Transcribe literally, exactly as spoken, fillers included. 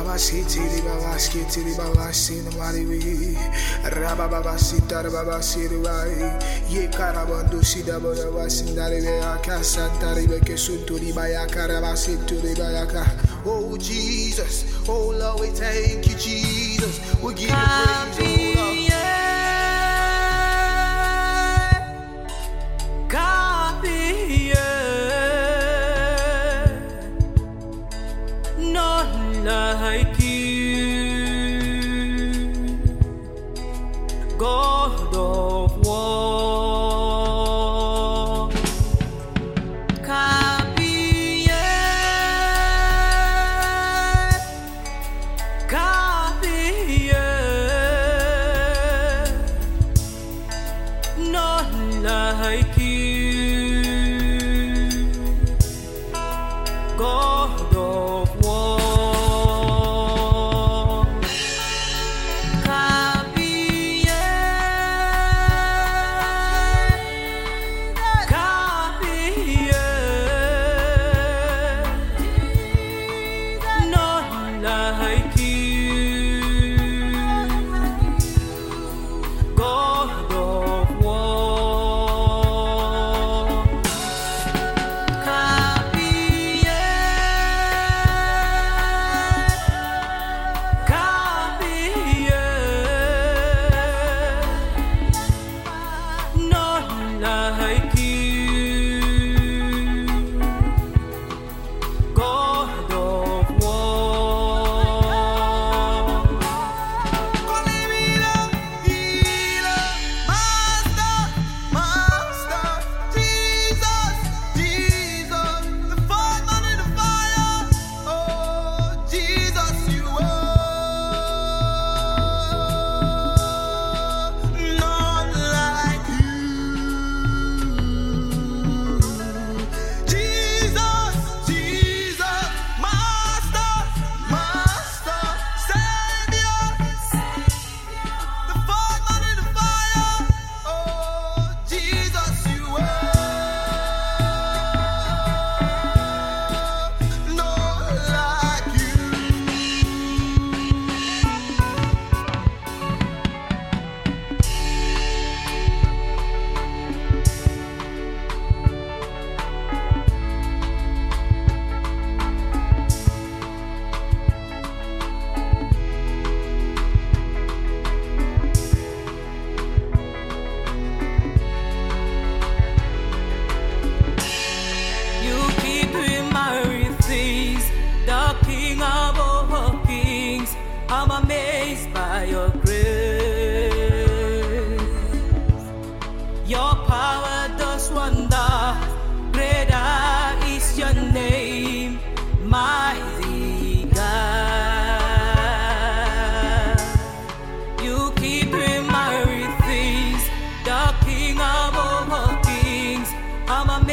Sitiri Baba Skitiri Baba Sinamari Rababa Sitar Baba Siribai Ye Karabandu Sidabaya Sindari Bayaka Santari Bekesuturi Bayaka Rabasituri Bayaka. Oh Jesus, oh Lord, we thank you, Jesus. We give you praise, oh Lord. Like you, God of war, Kabiye, Kabiye, none like you, God of war. I'm amazed by your grace. Your power does wonder. Greater is your name, mighty God. You keep doing mighty things, the King of all kings. I'm amazed